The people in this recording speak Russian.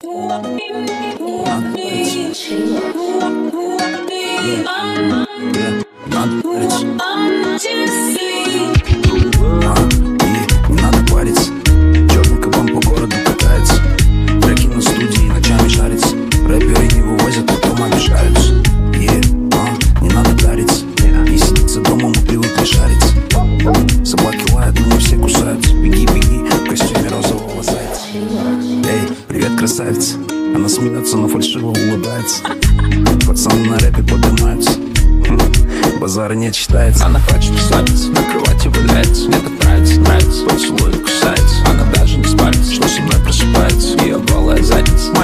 Не надо париться, черный кабан по городу катается. Треки на студии ночами шарится. Рэперы не вывозят, потом обижаются. Не надо дариться, не сидится дома, мы привыкли шариться. Собаки лают, но не все кусаются. Беги, беги, в костюме розового зайца. Эй, привет, красавица. Она смеется, но фальшиво улыбается. Пацаны на рэпе поднимаются. Базара не читается. Она хочет расслабиться, на кровати валяется. Мне так нравится, нравится, поцелуй кусается. Она даже не спалится, что со мной просыпается. Ее голая задница